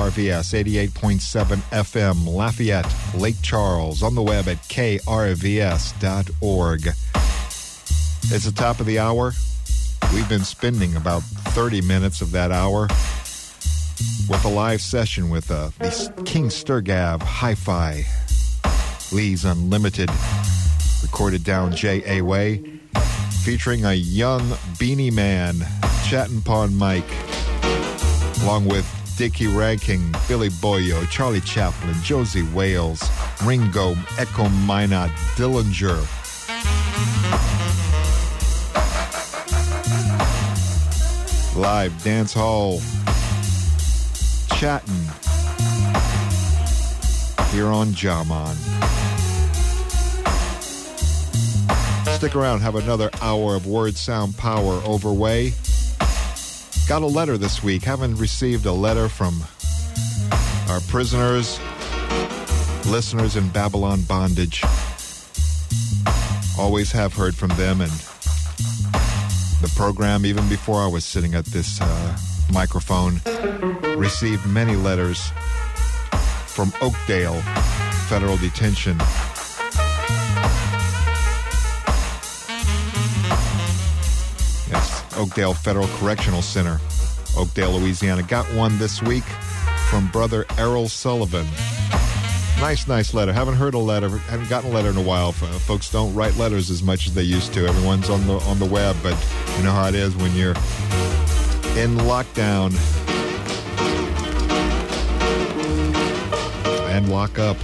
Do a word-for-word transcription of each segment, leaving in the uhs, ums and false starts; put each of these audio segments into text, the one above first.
R V S eighty-eight point seven F M, Lafayette, Lake Charles, on the web at K R V S dot org. It's the top of the hour. We've been spending about thirty minutes of that hour with a live session with uh, the King Sturgav Hi-Fi, Lee's Unlimited, recorded down J A Way, featuring a young Beanie Man, chatting upon mic, along with Dickie Ranking, Billy Boyo, Charlie Chaplin, Josie Wales, Ringo, Echo Minot, Dillinger. Live dance hall chatting here on Jaman. Stick around, have another hour of word sound power overway. Got a letter this week. Haven't received a letter from our prisoners, listeners in Babylon bondage. Always have heard from them, and the program, even before I was sitting at this uh, microphone, received many letters from Oakdale Federal Detention. Yes, Oakdale Federal Correctional Center, Oakdale, Louisiana. Got one this week from Brother Errol Sullivan. Nice, nice letter. Haven't heard a letter, haven't gotten a letter in a while. Uh, folks don't write letters as much as they used to. Everyone's on the on the web, but you know how it is when you're in lockdown and lock up.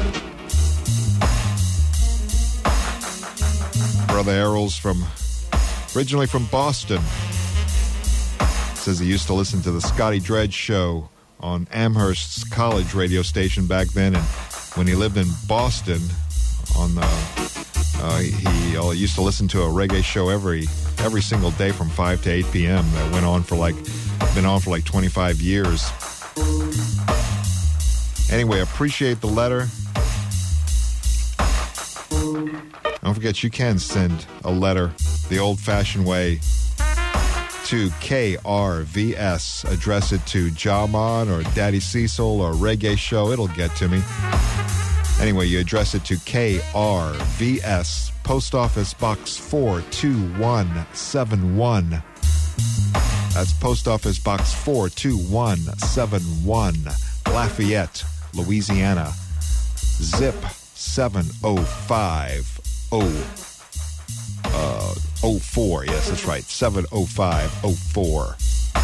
Brother Errol's from originally from Boston. Says he used to listen to the Scotty Dredge show on Amherst's college radio station back then, and when he lived in Boston, on the uh, he uh, used to listen to a reggae show every every single day from five to eight p.m. that went on for like been on for like twenty-five years. Anyway, appreciate the letter. Don't forget, you can send a letter the old-fashioned way to K R V S. Address it to Jaman or Daddy Cecil or Reggae Show. It'll get to me. Anyway, you address it to K R V S, Post Office Box four two one seven one. That's Post Office Box four two one seven one, Lafayette, Louisiana. Zip seven oh five oh. Uh, oh four, yes, that's right, seven oh five oh four.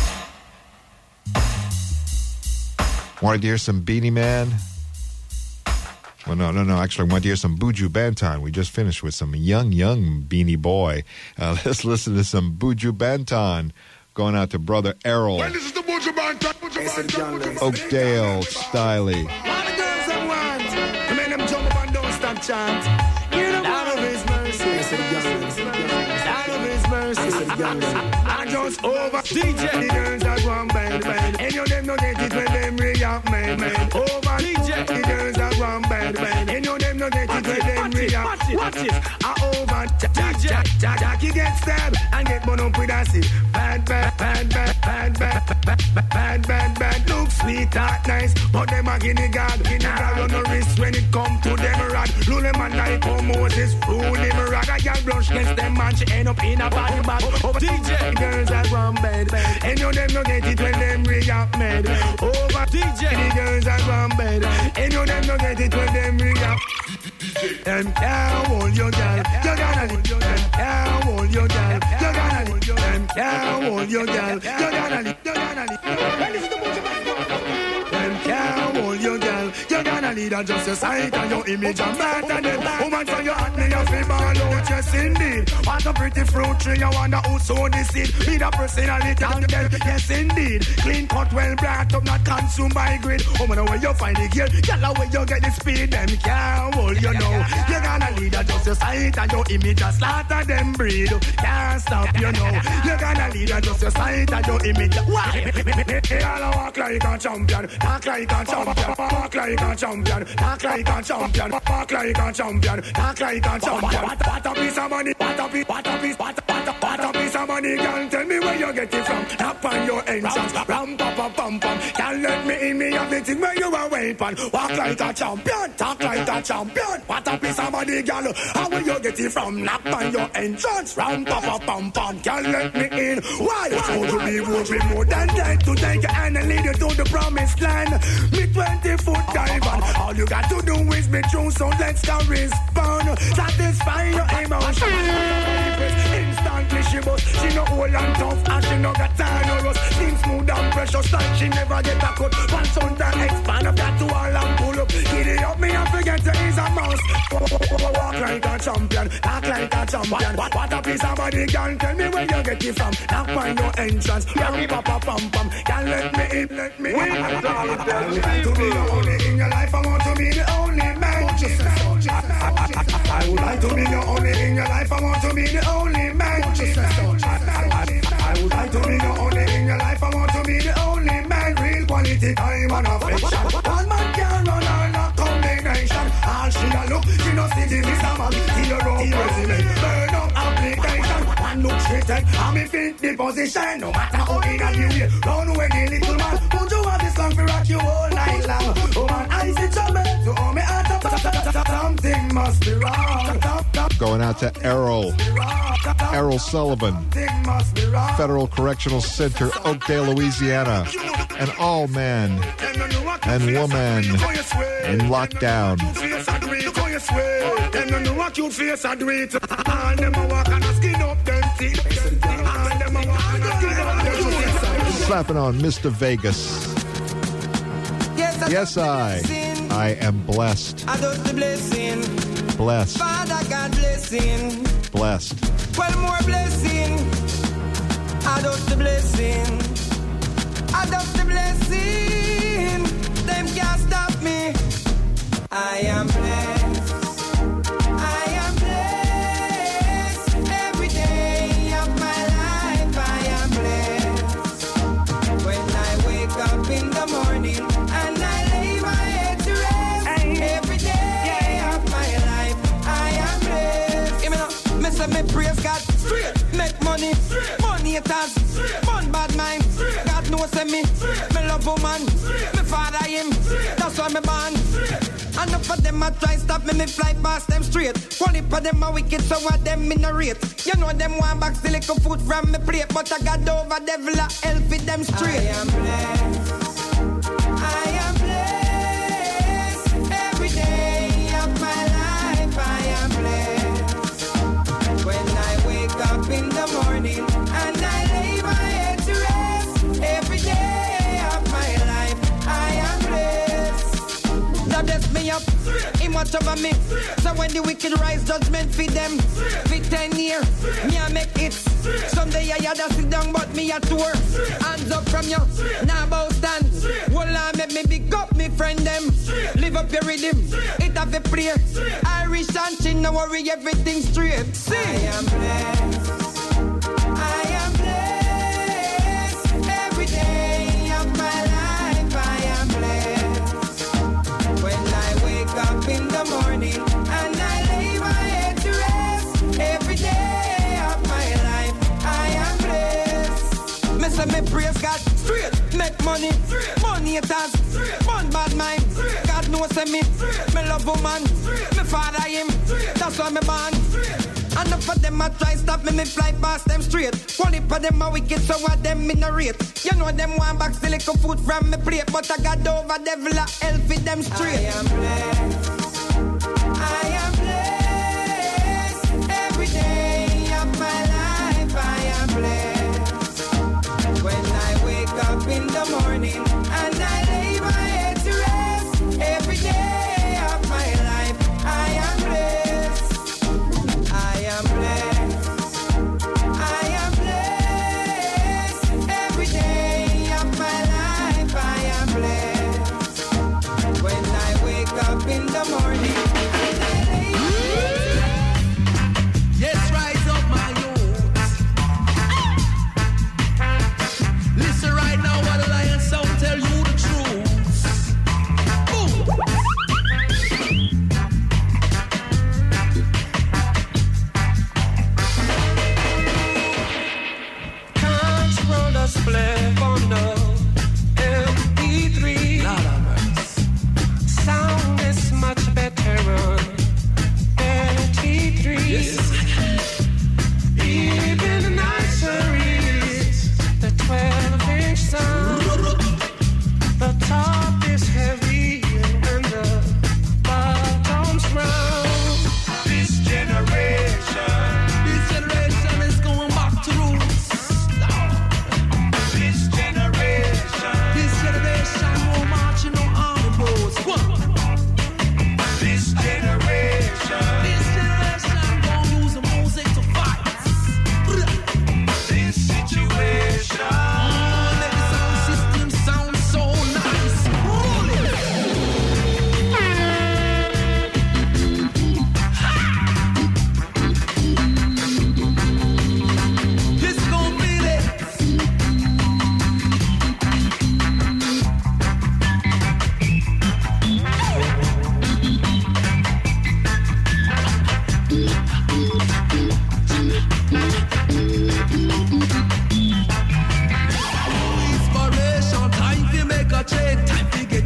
Wanted to hear some Beanie Man? Well, no, no, no, actually, I wanted to hear some Buju Banton. We just finished with some young, young Beanie Boy. Uh, let's listen to some Buju Banton, going out to Brother Errol. Well, this is the Buju Banton, Buju Banton, Oakdale, Stiley. All the girls I want, I made them jump up and don't stop chant. Hear the word of His mercy. Out of His mercy, I just over D J. The girls that want bad, bad. Any of them don't get it when them react, man, man. Over D J. The girls that want bad, bad. Any of them don't get it when them react. Watch it, I over D J. Jackie get stabbed and get burned up with acid. Bad, bad, bad, bad, bad, bad, bad, bad, bad, bad. Look sweet, that nice, but them a guinea god. Guinea god on the wrist when it come to them rod. Luleman like how Moses rule him rod. A girl brush against them man, she end up in a body bag. Over D J, girls that run bed. And you them no get it when them react mad. Over D J, the girls that run bed. And you them no get it when them react. Them can't hold your girl. You gotta live. Them can't hold your girl. You gotta live. Them can't hold your girl. You gotta live. You gotta live. Them can't hold your girl. You gotta lead and just your sight and your image and matter them. Woman from your heart, me you feel ball out, yes indeed. What a pretty fruit tree, you wonder who sowed the seed. Be the personality and them, yes indeed. Clean cut, well brought up, not consumed by greed. Woman, where you find the gear, girl, where you get the speed. Them can't hold you know. You gotta lead and just your sight and your image and slaughter them breed. Can't stop, you know. You gotta lead and just your sight and your image. Why? Me all walk like a champion, talk like a champion, walk like a champion, talk like a champion, walk like a champion, talk like a champion. What a piece of money, what a piece, what a piece, what a, what a, what What a piece of money, girl, tell me where you get it from. Tap on your entrance, ram pa pa pam pam. Can't let me in, me have the thing where you a weapon. Walk like a champion, talk like a champion. What a piece of money, girl, how will you get it from? Knock on your entrance, ram pa pa pam pam. Can't let me in. Why? So to be would be more than that to take your hand and lead you to the promised land. Me twenty foot dive on. All you got to do is be true, so let's go respond. Satisfy your emotions. Instantly she bust. She no old and tough and she no got time no rust. Seem smooth and precious like she never get a cut. One son time expand up that to all and pull up. Get it up, me and forget to is a mouse. Walk like a champion, talk like a champion. What, what a piece of body, girl, tell me where you get it from. Knock on your entrance, ram pa pa pam pam. Can't let me in, let me in. I would like to be the only in your life, I want to be the only man. I would like to be the only in your life, I want to be the only man. I would like to be the only in your life, I want to be the only man. Real quality time and affection. One man can run all that combination. All she a look, she no see the Mister Man. Zero president, burn up application. One look straight and I'm in fit the position. No matter how big a you run away the little man. Won't you want this song to rock you all night long? Oh man, I see trouble, so all me heart up. Something must be wrong. Going out to Errol. Errol Sullivan. Federal Correctional Center, Oakdale, Louisiana. An all man and woman in lockdown. Slapping on Mister Vegas. Yes, I. I am blessed. Blessed. Father God blessing. Blessed. Well, more blessing. Adopt the blessing. Adopt the blessing. Them can't stop me. I am blessed. I am blessed. Every day of my life I am blessed. When I wake up in the morning and I lay my head to rest. Every day of my life I am blessed. Give me now. Me say me praise God. Straight. Make money. Money it has. Fun bad mind. God knows me. Me love woman. Me father him. That's why me born. Enough of them a try stop me, me fly past them straight. One heap of them a wicked, so what them in a rate. You know them want back the little food from me plate, but I got over devil a hell fit them straight. I am blessed. I am blessed. Every day of my life I am blessed. When I wake up in the morning and I lay my head to rest. Every day of my life I am blessed. That bless me up, him watch over me. So when the wicked rise, judgment feed them. For ten years, me I make it. Someday I had to sit down, but me a tour. Hands up from you, now bow stand. Well, I make me big up me friend them. Live up your rhythm, it have a prayer. Irish and chin, no worry, everything straight. See, I am blessed. I am blessed. Every day of my life I am blessed. When I wake up in the morning and I lay my head to rest. Every day of my life I am blessed. Me say me praise God. Straight. Make money. Money it has. Fun bad mind. God knows me. Me love woman. Me father him. That's why me born. Enough of them a try stop me, me fly past them straight. One heap of them a wicked, so what them in a rate. You know them want back the little food from me plate, but I got over devil a hell fit them straight. I am blessed. I am blessed. Every day of my life I am blessed. When I wake up in the morning and I lay my head to rest. Every day of my life I am blessed. I am blessed. I am blessed. Every day of my life I am blessed. When I wake up in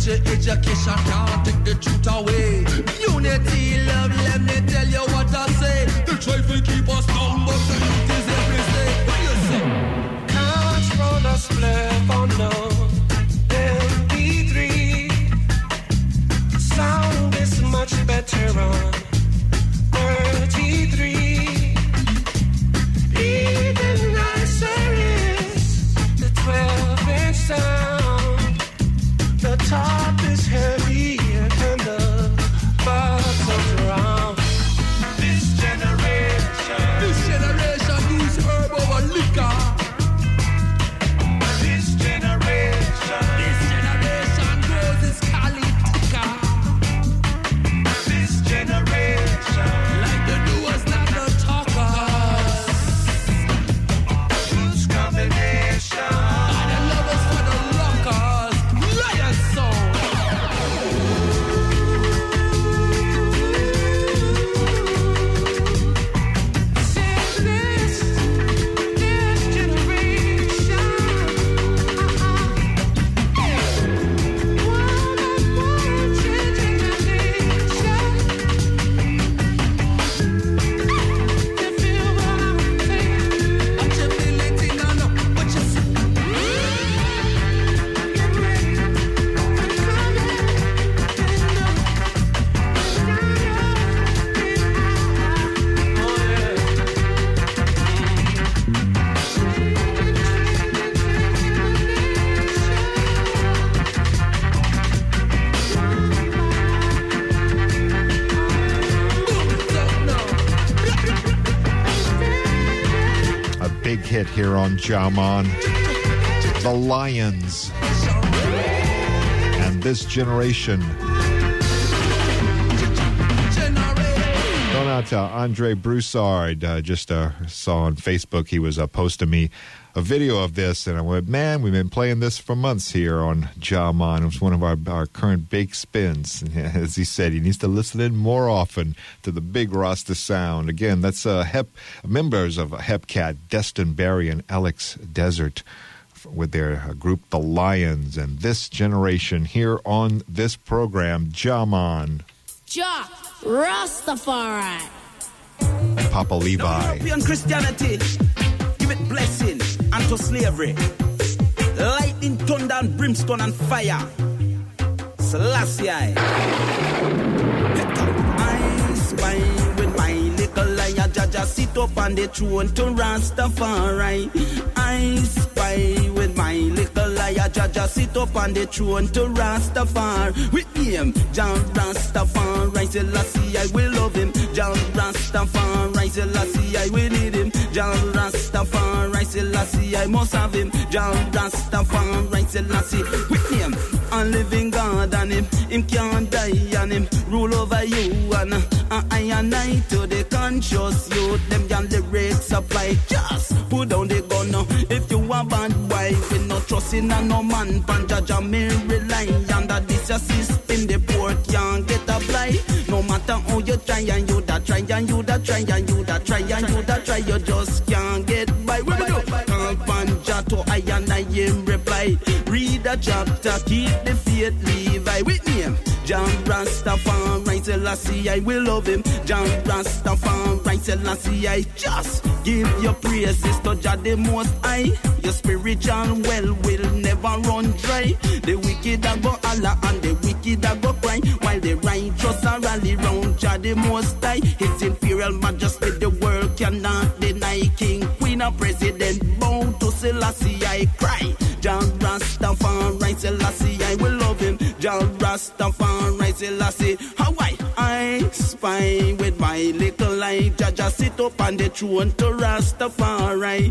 Military education can't take the truth away. Unity, love, let me tell you what I say. They try to keep us down, but the youth is every day. What you say? Can't run us play on no M P three. Sound is much better on thirty-three. Even nicer is the twelve inch sound. The top is heavier than the bottom's round. This generation, this generation use herb over liquor. This generation, this generation grows its calitica. This generation, like the doers, not the talkers. Who's combination? And the lovers for the rockers. Lion song. This, this generation, one changing the nation. You feel what I'm saying? What you feeling, no, no, what you say? Get ready, I'm A big hit here on Jaman. The Lions. And This Generation. Going out to Andre Broussard. Uh, just uh, saw on Facebook he was uh, posting me a video of this, and I went, man, we've been playing this for months here on Jaman. It was one of our, our current big spins. And as he said, he needs to listen in more often to the big Rasta sound. Again, that's uh, Hep members of Hepcat, Destin Barry and Alex Desert, with their uh, group The Lions, and This Generation here on this program, Jaman. Ja Rastafari. Papa Levi. European Christianity, give it blessing unto slavery. Lightning, thunder, and brimstone and fire. Selassie. I spy with my little liar, Jaja sit up on the throne to Rastafari. I spy with my little liar, Jaja sit up on the throne to Rastafari. With him, John Rastafari, Selassie, I will love him. John Rastafari, Selassie, I will need him. John Rastafari, Selassie, I must have him. John Rastafari, Selassie, with him, a living God and him, him can't die and him rule over you and uh, I and I to the conscious youth. Them can lyrics supply, just put down the gun now. If you a bad wife, we not trust in a no man. Panjaja me rely under this your system. The poor can't get a fly. No matter how you try and you that try and you that try and you that try and you that try, you just can't get by. What we do? Can't panja to I and I him reply. Read the chapter, keep the faith, Levi with name. John Rastafari, Selassie, I will love him. John Rastafari, Selassie, I just give your praises to Jah the Most High. Your spiritual well will never run dry. The wicked a go Allah and the wicked a go cry, while the righteous are rally round Jah the Most High. His imperial majesty the world cannot deny. King, Queen, and President bow to Selassie, I cry. John Rastafari, Selassie, I will love him. John Rastafari, Selassie, how I I spy with my little eye. Jaja sit up on the throne to Rastafari.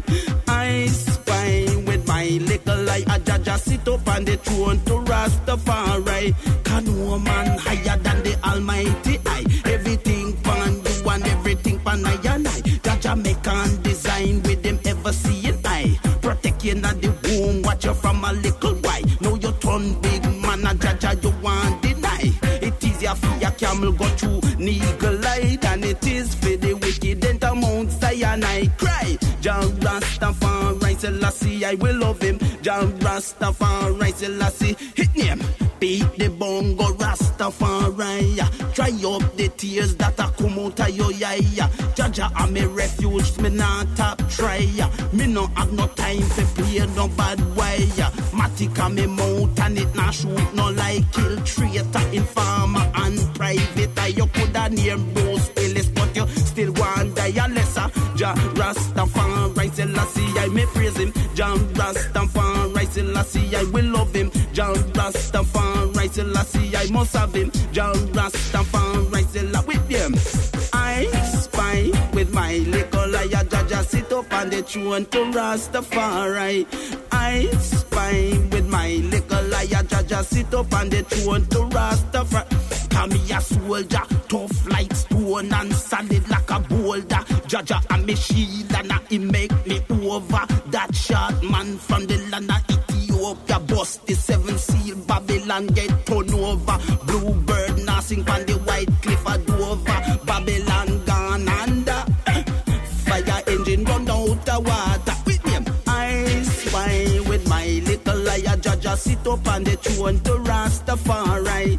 I spy with my little eye. Jaja sit up on the throne to Rastafari. Can no man higher than the Almighty I? Everything pan you and everything pan I and I. Jaja make and design with them ever seeing I. Protect you in the womb, watch you from a little boy. Now you turn big man, a Jaja you want deny. It is your fear camel go through Neagle Light, and it is for the wicked enter Mount Zion. I cry, John Rastafari, Selassie, I will love him. John Rastafari, Selassie, hit name. beat the bongo Rastafari. Dry up the tears that a come out of your eye. Jaja am me refuge, me not top try. Me no have no time for play no bad way. Matic me mouth and it not shoot no like kill traitor, informer and private. You coulda name Bruce Willis, but you still want die a lesser. Ja Rastafari Selassie, I may praise him. Jah Rastafari Selassie, I will love him. Jah Rastafari Selassie, I must have him. Jah Rastafari Selassie with him. I spy with my little liar. Jaja sit up on the throne to Rastafari. I spy with my little liar. Jaja sit up on the throne to Rastafari. Come me a soldier, tough like stone and solid like a boulder. Jaja and me shield and he make me over. That short man from the land of Ethiopia bust the seven seal. Babylon get torn over. Bluebird nursing from the white cliff of Dover. Babylon gone under. Fire engine run out of water. With him, I spy with my little liar. Jaja sit up on the throne to Rastafari.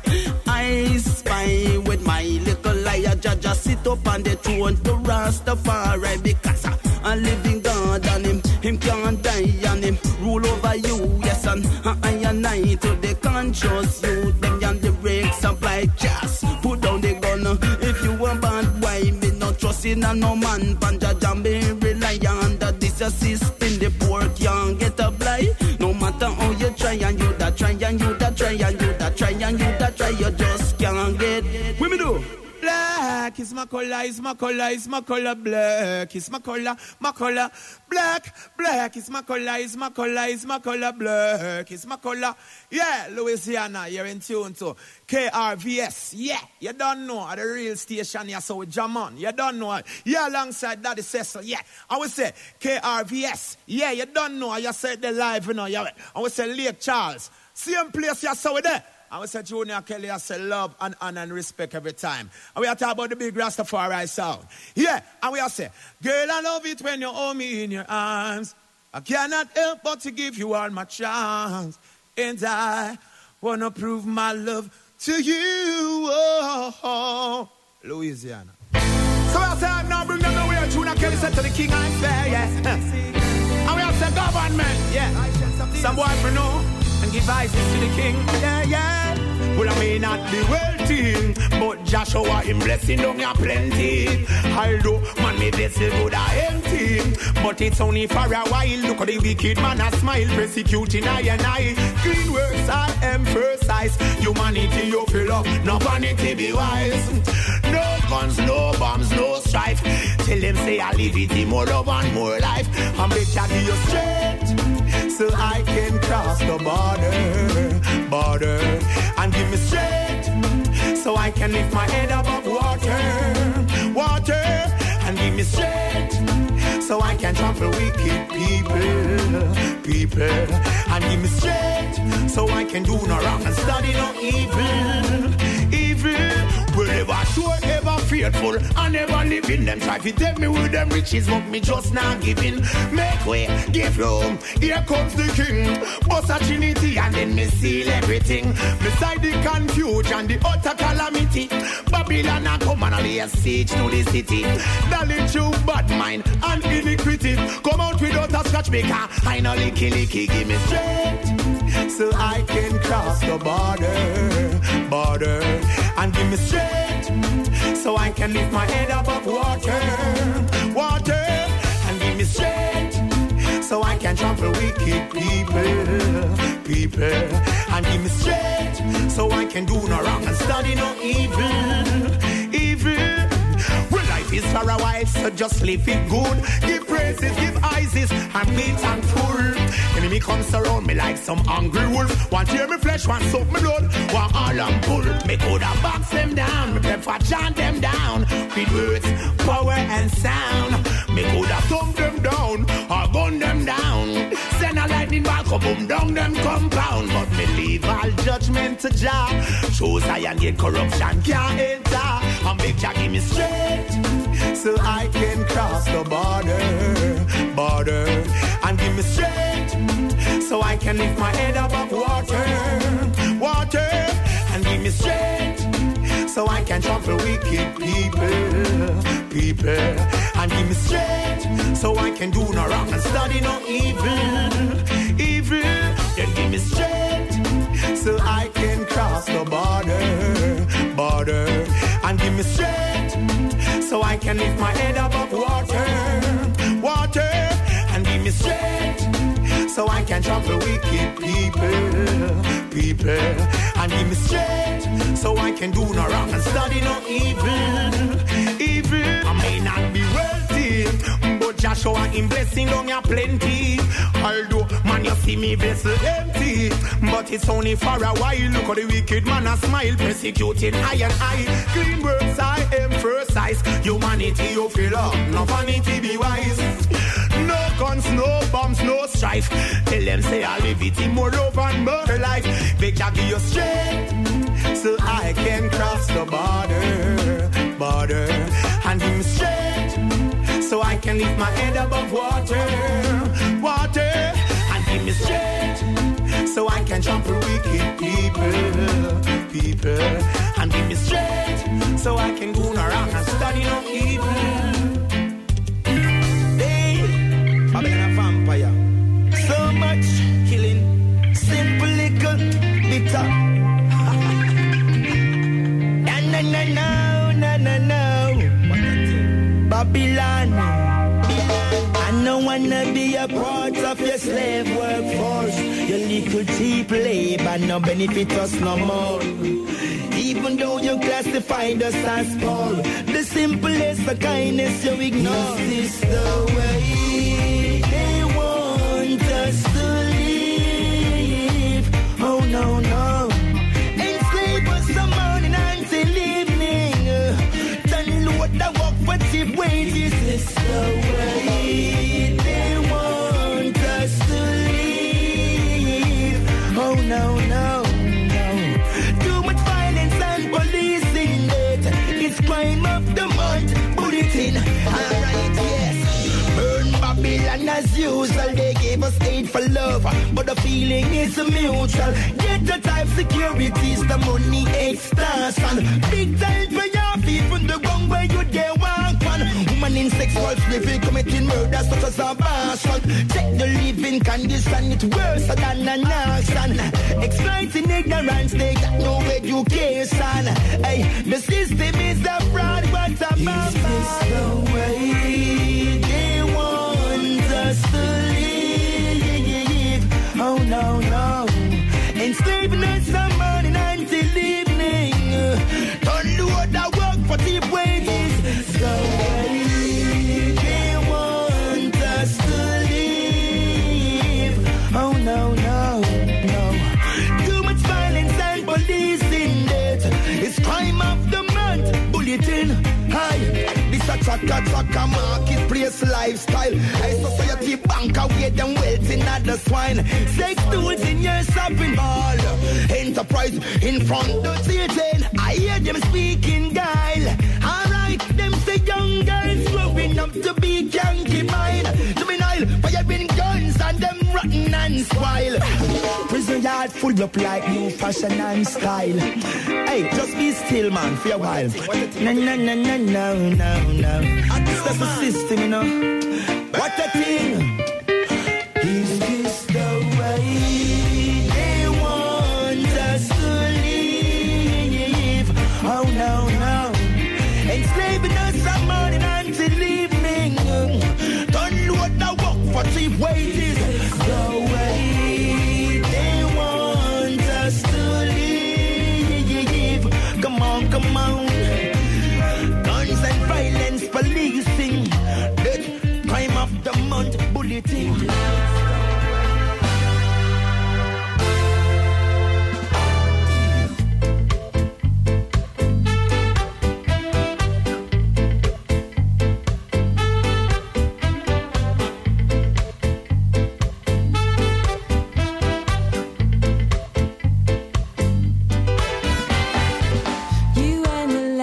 I spy with my little liar. Jaja sit up on the throne to Rastafari. Because I live in God and him, him can't die and him rule over you. Yes, and I and I to the conscious you. Them and the breaks up like jazz. Put down the gun. If you a bad boy, me not trust in a no man. Panja jambe rely on that this assist in the poor can't get a blight. No matter how you try and you that try and you that try and you that try and you that try, you just can't get. What me do? Black is my color, is my color, is my color. Black is my color, my color. Black, black is my color, is my color, is my color. Black is my color. Yeah, Louisiana, you're in tune to K R V S. Yeah, you don't know at the real station. Yeah, so jam on. You don't know. Yeah, alongside Daddy Cecil. Yeah, I would say K R V S. Yeah, you don't know. You said the live, you know. Yeah, I would say Lake Charles. Same place you saw there. I would say Junior Kelly, I say love and honor and respect every time. And we are talking about the big Rastafari sound. Yeah, and we are say, girl, I love it when you hold me in your arms. I cannot help but to give you all my charms. And I want to prove my love to you. Oh, oh. Louisiana. So we are saying, now bring them nowhere. Junior Kelly said to the king, I say, yes. And we are saying, government, yeah. Some boy for no. And give ices to the king, yeah, yeah. Well, I may not be wealthy, but Joshua, him blessing don't have plenty. Although, man, me vessel good are empty. But it's only for a while. Look at the wicked man a smile, persecuting I and I. Clean works, I emphasize. Humanity, you fill up, no vanity, be wise. No guns, no bombs, no strife. Tell them say I live it, more love and more life. I'm big to give you straight, so I can cross the border, border, and give me strength, so I can lift my head above water, water, and give me strength, so I can trample wicked people, people, and give me strength, so I can do no wrong and study no evil, evil. Wherever sure, ever faithful, I never live in them. Try to take me with them riches, but me just not giving. Make way, give room. Here comes the king. Boss a trinity, and then me seal everything. Beside the confusion, the utter calamity. Babylon a come and lay a siege to the city. Dolly true bad mind and iniquity. Come out without a scratch maker. I know licky licky, give me strength, so I can cross the border, border, and give me strength, so I can lift my head above water, water, and give me strength, so I can trample wicked people, people, and give me strength, so I can do no wrong and study no evil, evil. Well, life is for a while, so just live it good. Give praises, give ices, and be thankful. Enemy comes around me like some hungry wolf. Want to hear me flesh, want soak me blood, want all and pull. Me coulda box them down, me prefer chant them down. With words, power and sound. Me coulda thumb them down, or gun them down. Send a lightning bolt, come boom down them compound. But me leave all judgment to Jah. Choose I and get corruption can't enter. And make Jah give me strength, so I can cross the border, border, and give me strength, so I can lift my head above water, water, can trample wicked people, people. And give me strength so I can do no wrong and study no evil, evil. Then give me strength so I can cross the border, border. And give me strength so I can lift my head above water, water. And give me strength so I can trample wicked people, people. And give me strength so I can do no wrong and study no evil, evil. I may not be wealthy, but Joshua in blessing on ya plenty. Although man you see me vessel empty, but it's only for a while. Look at the wicked man a smile, persecuting I and I. Clean words I emphasize, humanity you feel up, no vanity be wise. No guns, no bombs, no strife. Tell them say I live it in more love and more life. They can give you strength so I can cross the border, border. And give me strength so I can lift my head above water, water. And give me strength so I can trample wicked people, people. And give me strength so I can do no wrong and study no evil. So much killing, simple little bitter. Na na na no, na na no. Babylon, I don't wanna be a part of your slave workforce. Your little cheap labor no benefit us no more. Even though you classified us as poor, the simplest of kindness you ignore. Is this the way they want us to live? Oh no, no. Enslave us from morning until evening. Turn load the work for cheap wages. Is this the way they want us to live? Oh no, no. Crime of the month, bulletin. Alright, yes. Burn Babylon as usual. They gave us aid for love, but the feeling is mutual. Get the type securities, the money extortion. Big time for your feet from the wrong where you there walk on. Woman in sexual slavery committing murder such as abortion. Check the living condition, it's worse than an auction. Exploiting ignorance, they got no education. Hey, the system is a fraud, what a mama. Is this the way they want us to live? Oh no, no. Enslaving us from morning until evening. Don't do what I work for cheap wages. The way they want us to live. Oh no, no, no. Too much violence and police in debt. It's crime of the month, bulletin. Hi, this a chaka chaka marketplace lifestyle. A society bank away them wealth in other swine. Sex tools in your shopping mall. Enterprise in front of the city. I hear them speaking guile. Alright, them say young girls growing up to be concubine. Juvenile, firing guns and them rotten and spoil. Prison yard full up like new fashion and style. Hey, just be still, man, for a while. No, no, no, no, no, no, no. That's the system, you know. What a thing. Is this the way they want us to live? Oh, no, no. Enslaving us from morning until evening. Don't load the work for cheap wages. The way they want us to live. Come on, come on. Guns and violence, policing. The crime of the month, bulletin. You and the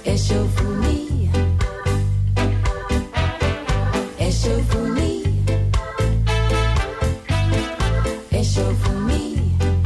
Eshofuni, Eshofuni, Eshofuni.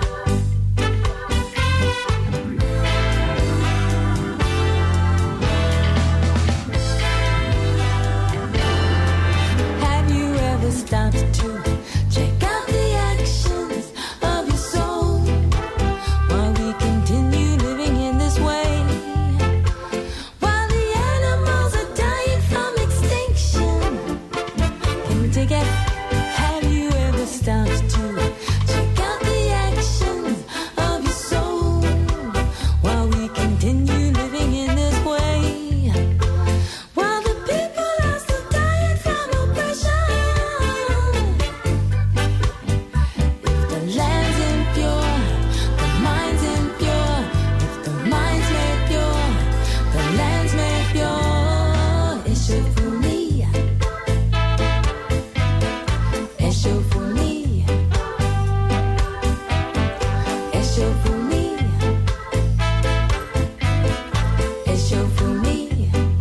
Have you ever stopped to check out the actions of your soul while we continue living in this way? While the animals are dying from extinction, can we take it? Have you ever stopped to check out the actions of your soul while we continue living in this way? While the people are still dying from oppression. If the land's impure, the mind's impure. If the mind's made pure, the land's made pure. Eshofuni, Eshofuni, Eshofuni, Eshofuni.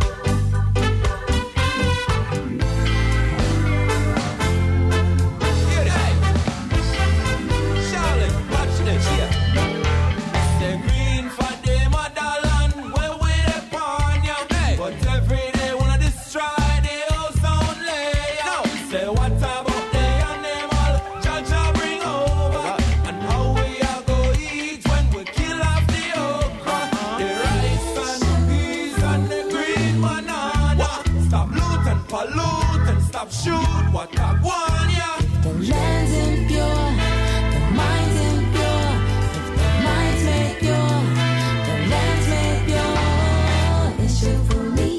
Charlotte, watch this, yeah. Say green for the motherland, where we upon ya. But every day wanna destroy the ozone layer. No. Say what about the animal Jaja bring over? And how we are go eat when we kill off the okra, the rice and the peas and the green banana. Stop loot and pollute and stop shoot what I want, yeah. The land's impure, the mind's impure. If the mind's made pure, the land's made pure. Eshofuni,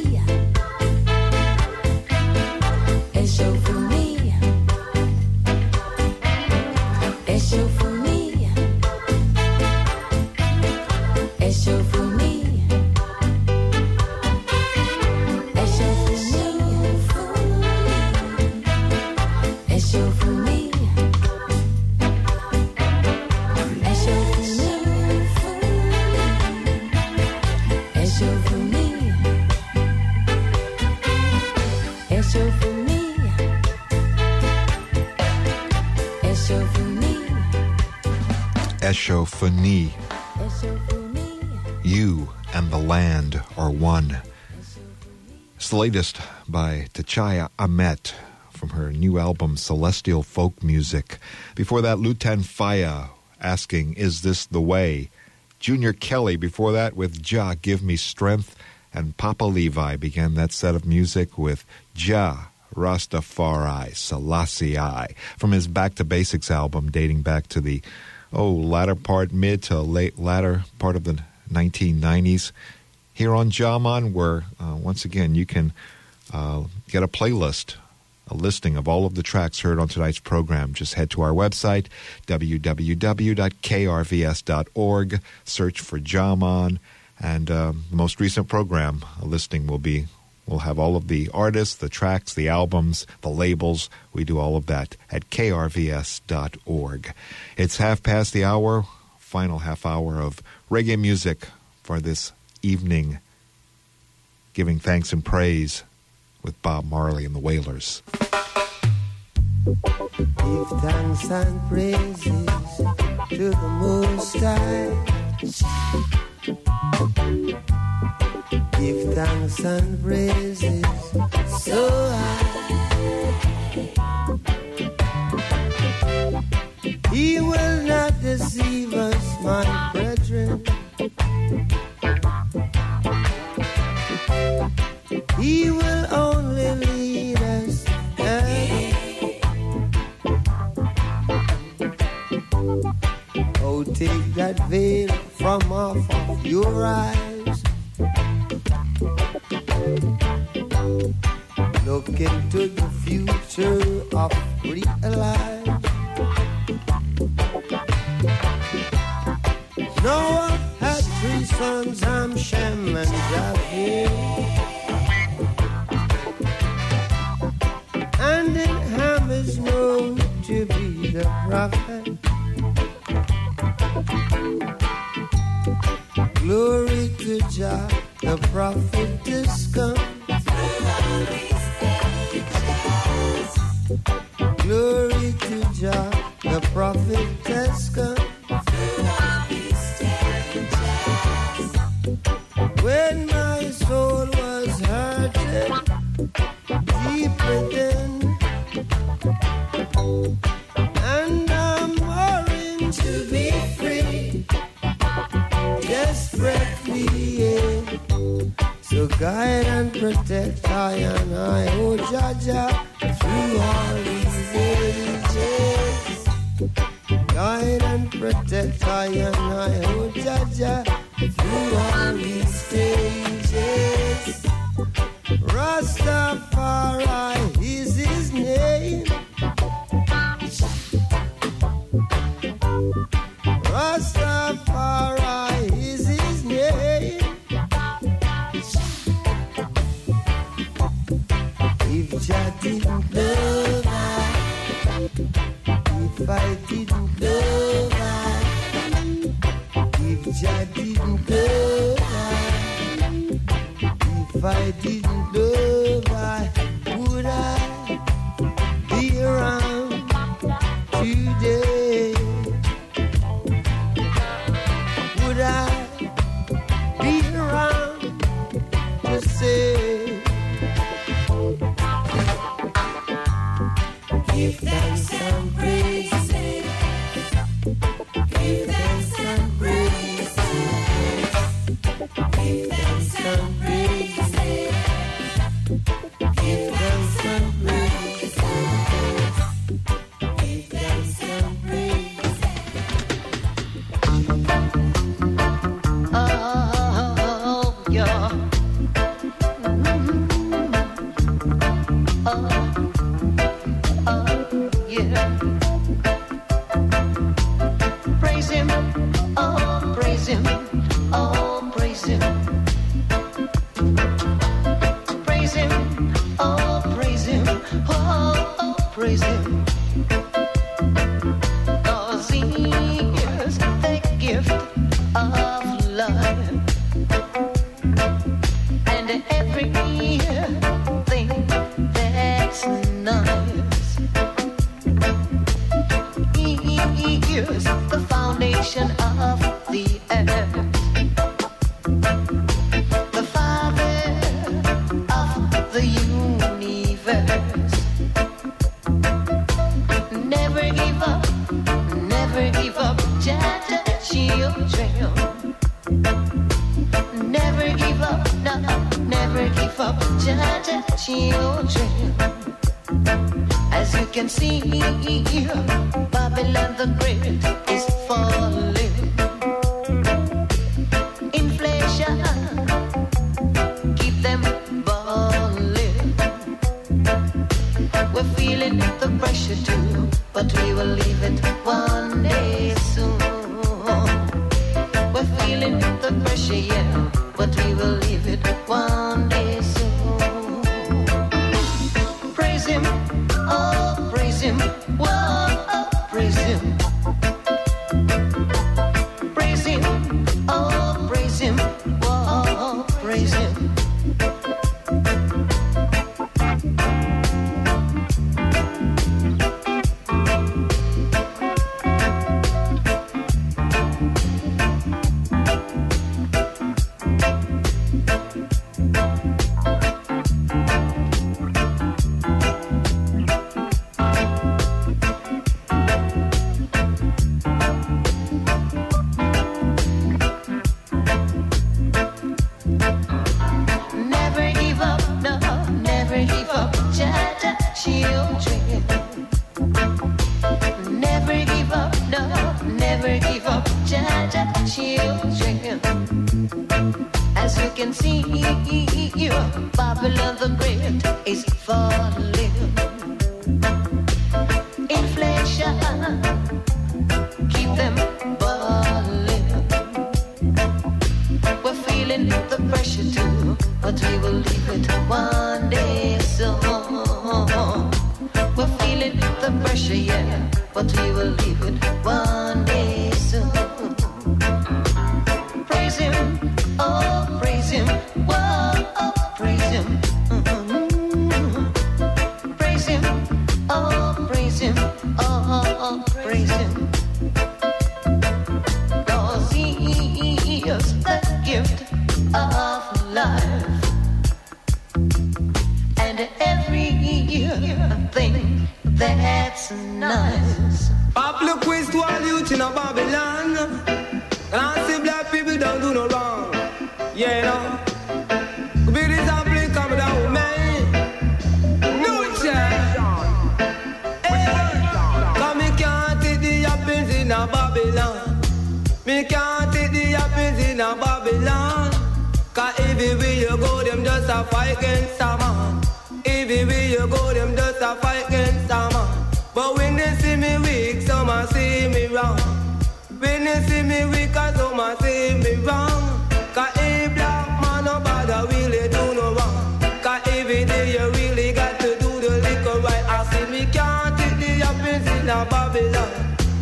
Eshofuni, Eshofuni, Eshofuni, Eshofuni, Eshofuni. Eshofuni. You and the land are one. It's the latest by Tchaya Ahmet from her new album Celestial Folk Music. Before that, Lutan Fyah asking, Is This the Way? Junior Kelly before that with Jah, Give Me Strength. And Papa Levi began that set of music with Jah, Rastafari, Selassie I, from his Back to Basics album dating back to the, oh, latter part, mid to late latter part of the nineteen nineties. Here on Jaman, where, uh, once again, you can uh, get a playlist, a listing of all of the tracks heard on tonight's program. Just head to our website, w w w dot k r v s dot org, search for Jaman, and uh, the most recent program, a listing will be, we'll have all of the artists, the tracks, the albums, the labels. We do all of that at k r v s dot org. It's half past the hour, final half hour of reggae music for this evening, giving thanks and praise with Bob Marley and the Wailers. Give thanks and praises to the Most High. Give thanks and praises so high. He will not deceive us, my brethren. He will only lead us. Oh, take that veil from off of your eyes. Look into the future of real life. Noah had three sons, Ham, Shem, and Japheth. And then Ham is known to be the prophet. Glory to Jah the prophet has come. Glory to Jah, the prophet has come. When my soul was hurted deep within, and I'm worrying to be free, desperately, yeah. So guide and protect I and I, oh Jah Jah, through all these ages. Guide and protect I and I, oh Jah Jah, through all these stages. Rastafari is his name. Rastafari is his name. If Jah didn't love I, if I didn't love I, if Jah didn't love I, if I didn't love I, would I be around today? Would I be around to say, give thanks and praise, give thanks and praise, give thanks and praise, give thanks and praise, give thanks and praise. Oh, yeah. Oh, oh, yeah. Praise him, oh, praise him, oh, praise him. Praise him, oh, praise him, oh, oh, praise him. 'Cause he is the gift of life, and everything that's nice. He is the foundation of the earth, the Father of the universe. Never give up, never give up, Jah Jah children. Never give up, no, never give up, Jah Jah children. As you can see, Babylon the Great is falling. Inflation, keep them balling. We're feeling the pressure too, but we will leave it one day soon. We're feeling the pressure, yeah, but we will leave it one day soon. Praise him, oh, praise him, whoa, oh, praise him. Praise him, oh, praise him, whoa, praise him. Babylon the Great is falling. Inflation, keep them balling. We're feeling the pressure too, but we will leave it one day soon. We're feeling the pressure, yeah, but we will leave it one day soon. Praise him, oh, praise him. life. And everything that's nice. Pablo quiz to all youth in a Babylon. And I see black people don't do no wrong. Yeah, you know. Be this and play come down, man. No chance. Hey, cause me can't take the happens in a Babylon. Me can't take the happens in a Babylon. Cause everywhere you go, them just a fight against a man. Everywhere you go, them just a fight against a man. But when they see me weak, some a see me wrong. When they see me weak, some a see me wrong. Cause a black man, nobody really do no wrong. Cause every day you really got to do the liquor right. I see me can't take the happens in a Babylon.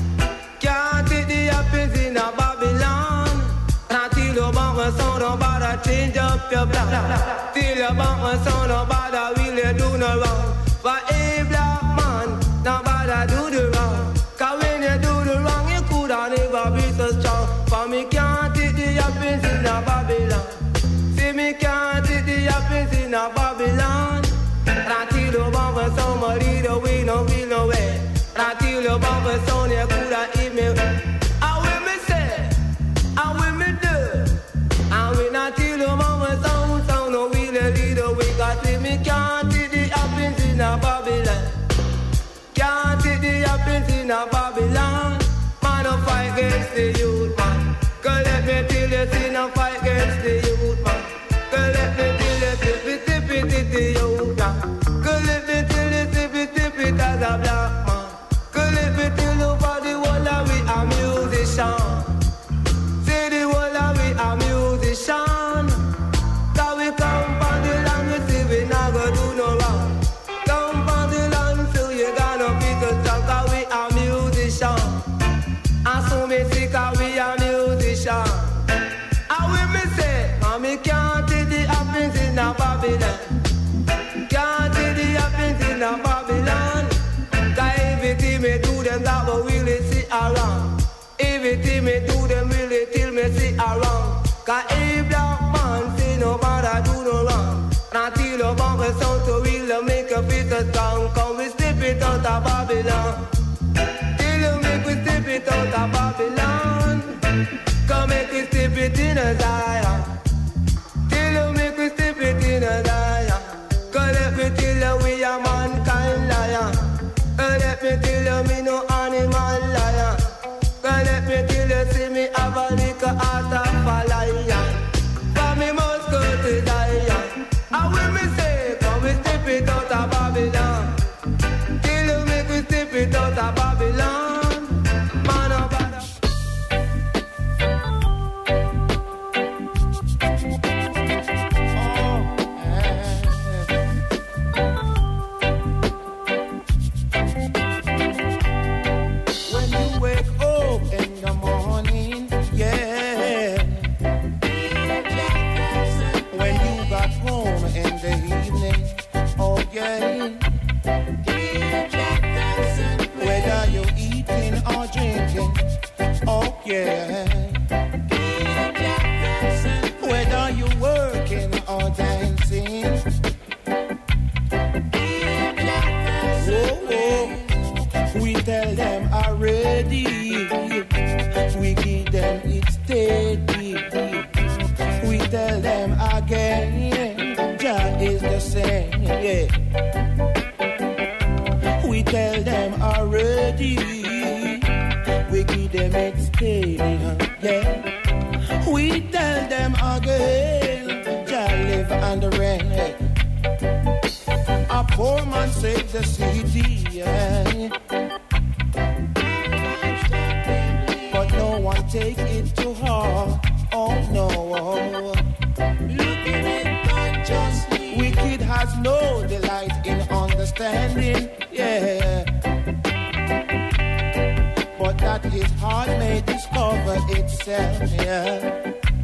Can't take the happens in a Babylon. Until you bump my sound, nobody change up your block. Till you bump my sound, nobody really do no wrong. But a black man, nobody do the wrong. Cause when you do the wrong, you coulda never be so strong. For me can't take the happens in a Babylon. See me can't take the happens in a Babylon. Until you bump my sound, my leader, we no will no way. Until you bump my sound, you coulda eat me. How will me say? How will me do? And when until you bump my sound, sound no will lead the way. Cause see me can't take the happens in a Babylon. Can't take the happens in a Babylon. Man, no fight against the youth, man. Cause let me tell you, see no fight against the youth, man. Cause let me tell you, tip it, tip it, tip it, youth, man. Cause let me tell you, tip it, tip it, as a black man. Cause let me tell you, for the world that we are musician. Say the world that we are musician. Cause we come from the land, we see we not gonna do no wrong. Come from the land, so you gonna be the strong. Cause we are musician. And so me see cause we are musician. And we me say, and me can't take the happens in a Babylon. Can't take the happens in a Babylon. Cause everything me do them that we really see around. Everything me do them really till me see around. Cause every black man say nobody do no wrong. Until you bump a sound to really make a fit strong. Come we step it out of Babylon. Till you make we step it out of Babylon. Come make we step it in a Zion. Till you make we step it in a Zion. Cause let me tell you we are mankind lion. Cause let me tell you me no animal lion. Cause let me tell you see me have a little heart of a lion. But me must go to Zion. And when me say come we step it out of Babylon. Till you make we step it out of Babylon. Man of Babylon. Yeah. Whether you're working or dancing, oh, oh. We tell them already, we give them it steady. We tell them again, Jah is the same, yeah. We tell them already, we give them it steady, yeah. We tell them again, Jah live on the rain. A poor man saves the city, yeah. But no one take it to heart, oh no. Looking at unjustly, wicked has no delight in understanding, yeah. But that his heart may discover itself, yeah.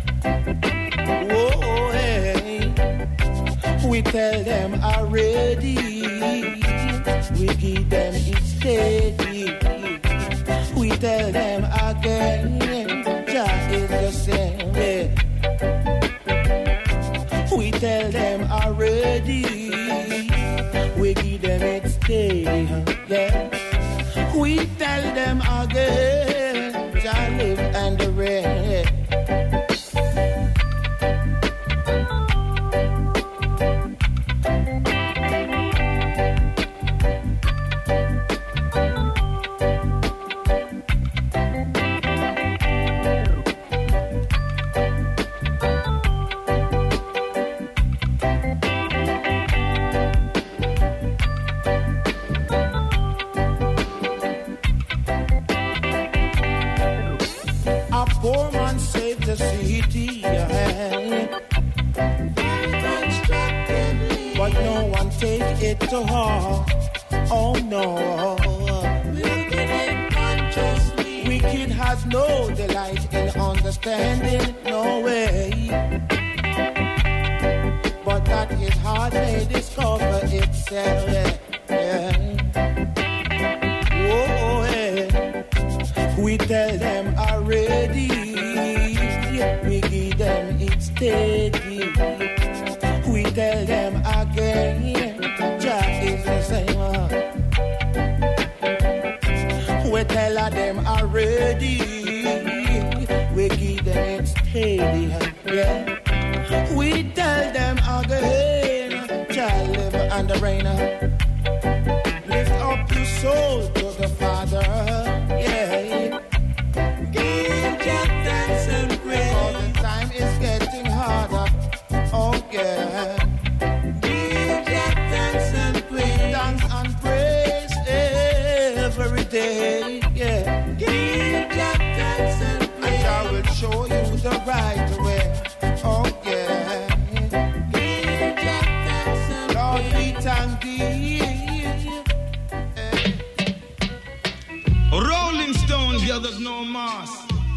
Whoa, hey. We tell them already, we give them it steady. We tell them again, Jah is the same, yeah. tell them already. We give them it steady, huh? Yeah. We tell them again. Jah live and reign. It to heart. Oh no, wicked has no delight in understanding, no way. But that his heart may discover itself. Yeah. Whoa, yeah. We tell them already, we give them it steady. We tell them again. Jah is the same. We tell them already. We give them it steady. Yeah. We tell them again. Jah live and reign. Lift up your soul to the Father. Yeah. Give Jah thanks and praise. All the time is getting harder. Oh yeah. Every day, yeah. Give Jah thanks and praise. And I will show you the right way. Oh yeah. Give Jah thanks and praise. Lord, we thank thee. Rolling Stones gathers no mass.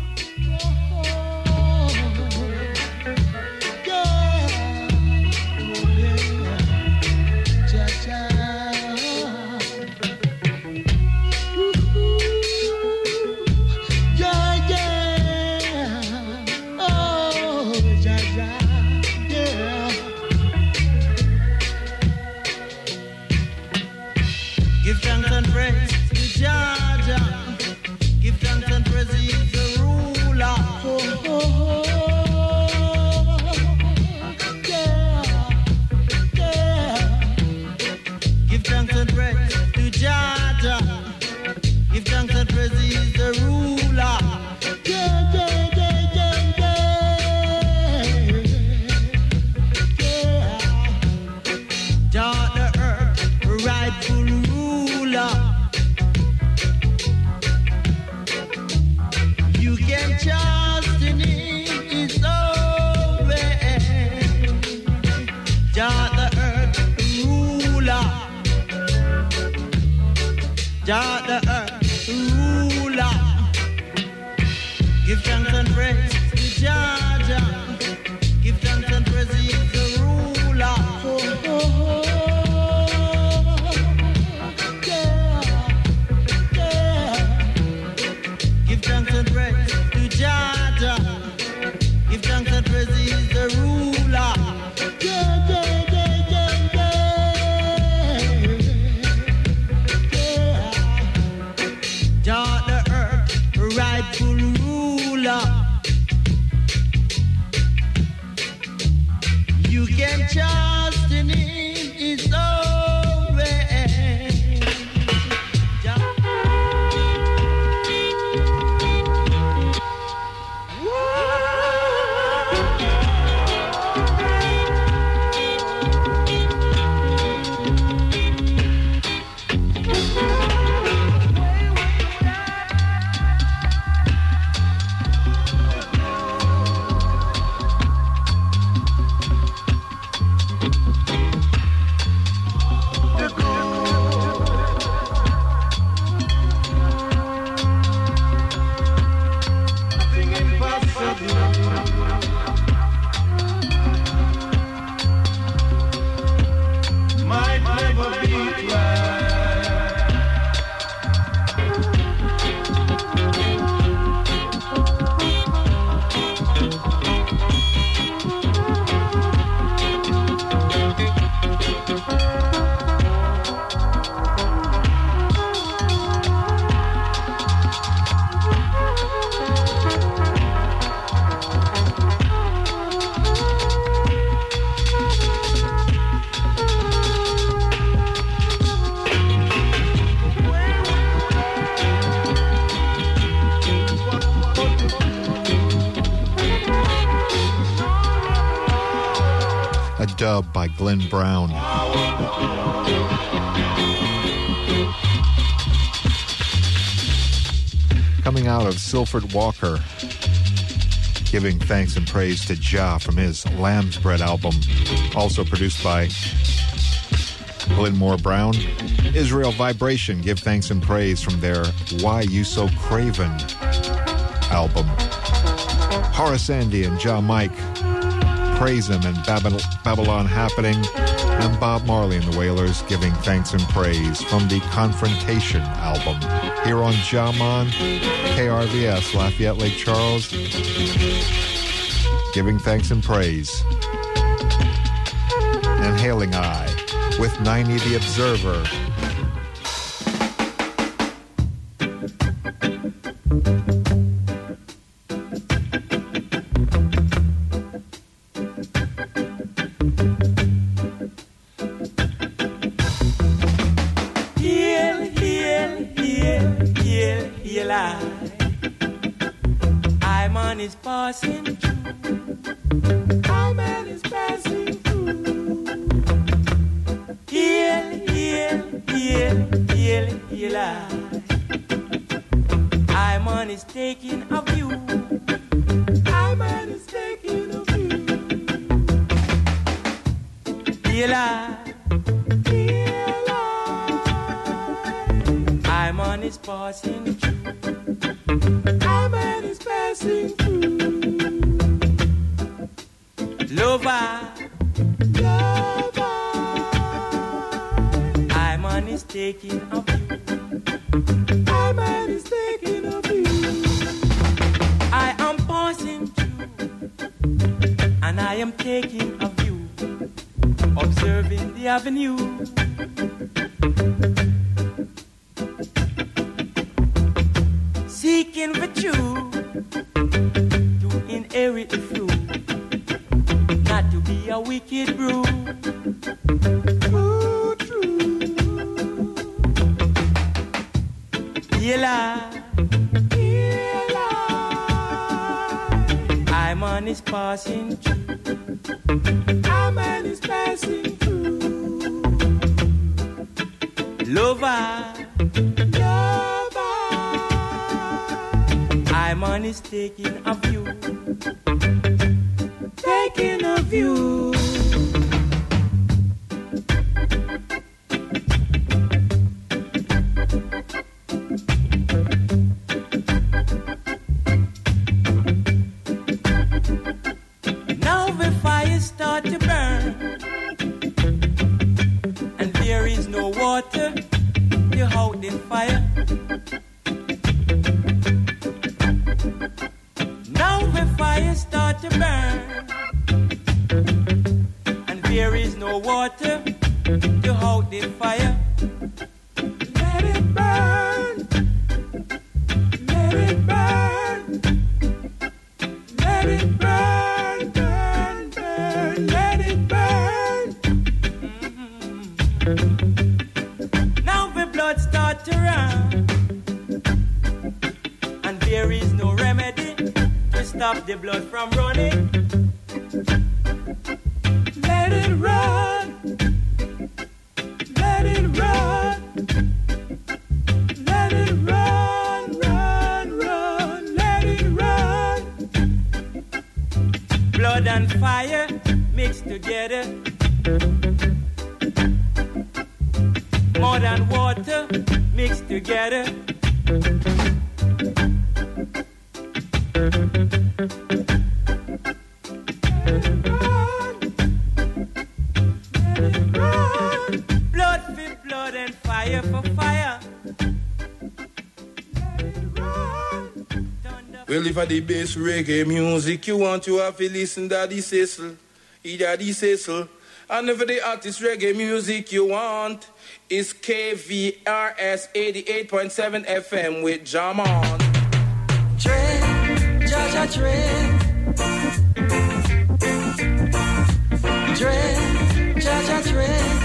Jah the earth ruler. Give thanks and praise to Jah Jah. Give thanks and praise to the ruler. Oh, oh, oh. Yeah, yeah. Give thanks and praise to Jah Jah. Give thanks and praise to the ruler. Yeah, yeah, yeah, yeah, yeah. Jah the earth, rightful ruler. You can trust in him, his own way. Jah. a dub by Glenn Brown. Coming out of Silford Walker, giving thanks and praise to Jah from his Lamb's Bread album, also produced by Glenmore Brown. Israel Vibration, give thanks and praise from their Why You So Craven album. Horace Andy and Jah Mike, Praise Him and Babylon, Babylon Happening, and Bob Marley and the Wailers, giving thanks and praise from the Confrontation album. Here on Jamon, K R V S, Lafayette Lake Charles, giving thanks and praise. And Hailing Eye with ninety The Observer. For the best reggae music you want, you have to listen to Daddy Cecil, Daddy Cecil. And for the artist reggae music you want, is K V R S eighty-eight point seven F M with Jamon. Dread, Jaja Dread. Dread, Jaja Dread.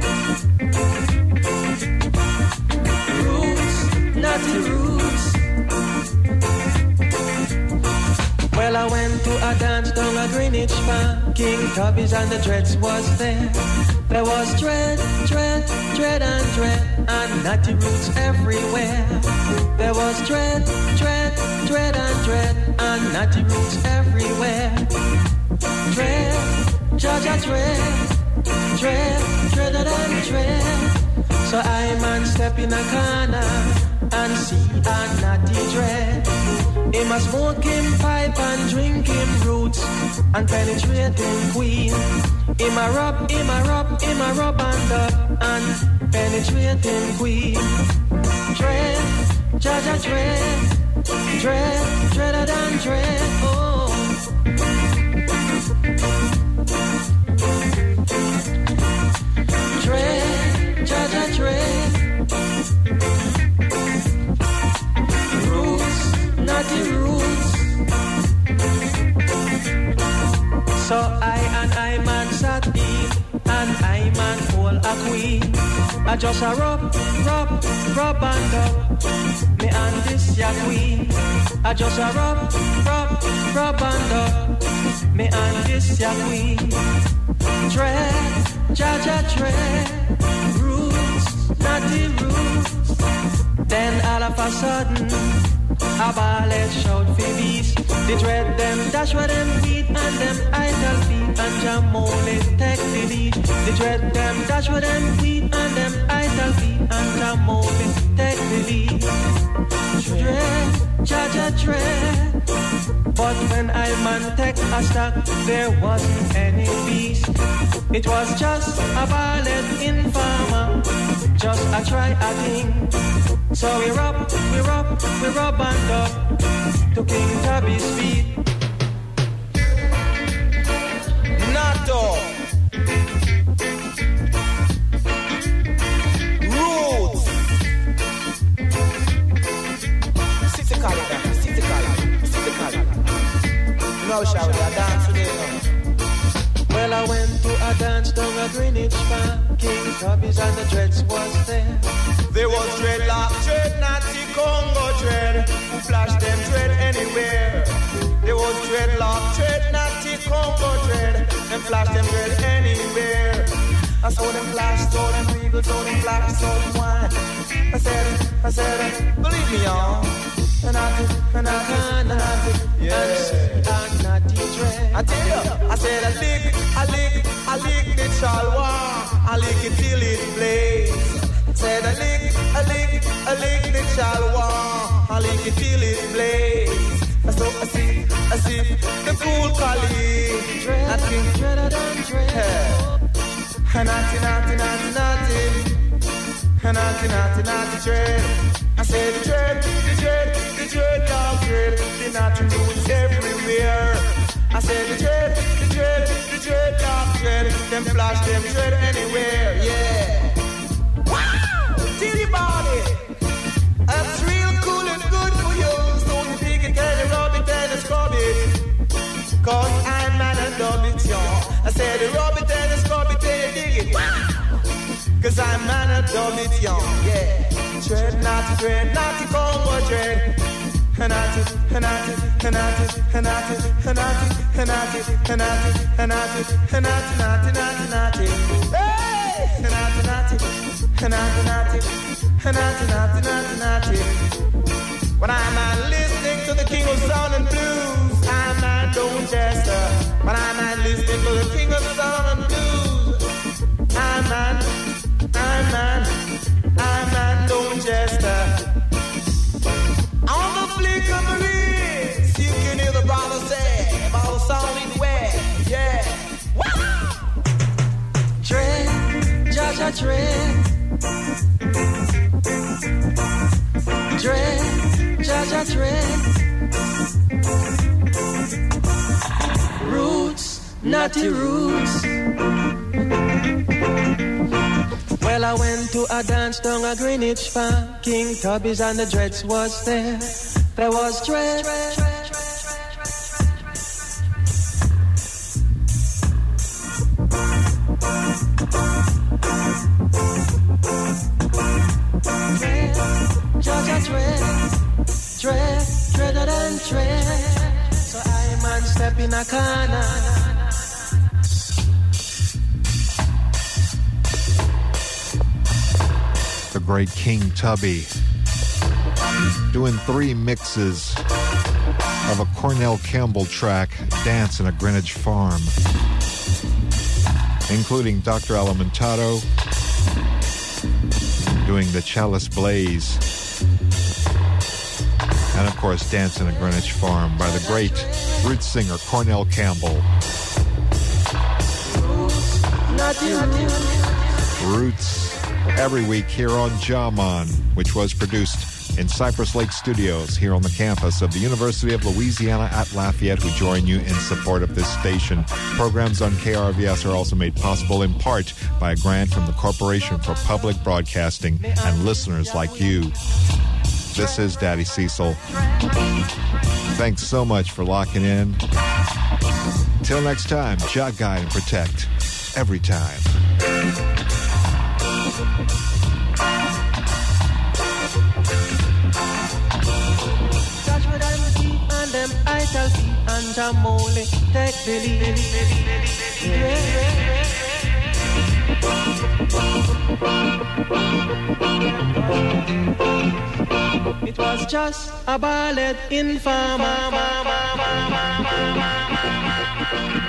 Roots, not the roots. Well, I went to a dance down at Greenwich Greenwich Farm, King Tubby's and the Dreads was there. There was dread, dread, dread and dread, and natty roots everywhere. There was dread, dread, dread and dread, and natty roots everywhere. Dread, Jaja dread, dread, dreaded and dread. So I man step in a corner and see a natty dread. Him a smoking pipe and drinking roots and penetrating queen. Him a rub, him a rub, him a rub and up and penetrating queen. Dread, Jaja dread, dread, dreaded and dread. Oh. Dread, Jaja dread. Roots, natty roots. So I and I man sat in, and I man hold a queen. I just a rub, rub, rub and up. Me and this ya queen. I just a rub, rub, rub and up. Me and this ya queen. Dread, Jaja dread. Roots, natty roots. Then all of a sudden, a ballet shout for beast. They dread them, dash with them feet and them idle feet and jam only take the lead. They dread them, dash with them feet and them idle feet and jam only take the lead. Dread, Jaja dread. But when I man take a stock, there wasn't any beast. It was just a ballet informer, just a try a thing. So we rub, we rub, we rub and up to King Tubby's feet. Nato Roots City Calendar, City Calendar, City Calendar. Now shall we dance today now? Well, I went to a dance down at Greenwich Farm. King Tubby's and the Dreads was there. There was dreadlock, dread, natty, Congo dread. Flash them dread anywhere. There was dreadlock, dread, natty, Congo dread. Them flash them dread anywhere. I saw them flash, saw them people, saw them flash, saw them wine. I said it, I said it, believe me y'all. And I did, and I did, and I did, yeah. And natty dread. I tell you, I said I lick, I lick, I lick the chalwa. I lick it till it blaze. Said I lick, I lick, I lick the chalwa. I lick it till it blaze. So I see, I see the cool collie. Natty, dreaded and dread. Natty, natty, natty, natty. Natty, natty, natty, dread. I said the dread, the dread, the dread, dog dread. The natty roots everywhere. I said the dread, the dread, the dread, dog dread. Them flash, them dread anywhere, yeah. Wow! Tilly body! That's real cool and good for you. So you pick it and you rub it and you scrub it. Cause I'm man and dub it, y'all. I said you rub it and you scrub it and you dig it. Wow! Cause I'm man and dub it, y'all, yeah. Dread, natty, dread, natty, Congo dread. Hanati, Hanati, Hanati, Hanati, Hanati, Hanati, Hanati, Hanati, Hanati, Nati, Nati, Nati. Hey! Hanati, Nati, Hanati, Nati, Hanati, Nati, Nati, Nati. When I'm not listening to the king of sound and blues, I'm not Don Chester. When I'm not listening to the king of sound and blues, I'm not, I'm not, I'm not Don Chester. On the flick of the wrist, you can hear the brother say about a solid way, yeah. Wow! Dread, Jaja dread. Dread, Jaja dread. Roots, natty roots. Well, I went to a dance down at Greenwich Farm. King Tubby's and the Dreads was there. There was dread. Jaja dread, dread, dreaded and dread. So I man step in a corner great King Tubby, doing three mixes of a Cornell Campbell track, Dance in a Greenwich Farm, including Doctor Alimentato doing the Chalice Blaze, and of course Dance in a Greenwich Farm by the great roots singer Cornell Campbell. Roots every week here on Jamon, which was produced in Cypress Lake Studios here on the campus of the University of Louisiana at Lafayette, who join you in support of this station. Programs on K R V S are also made possible in part by a grant from the Corporation for Public Broadcasting and listeners like you. This is Daddy Cecil. Thanks so much for locking in. Till next time, Jah guide and protect every time. Joshua and the and them I shall see, and Jamole take the lead. It was just a ballad in farm.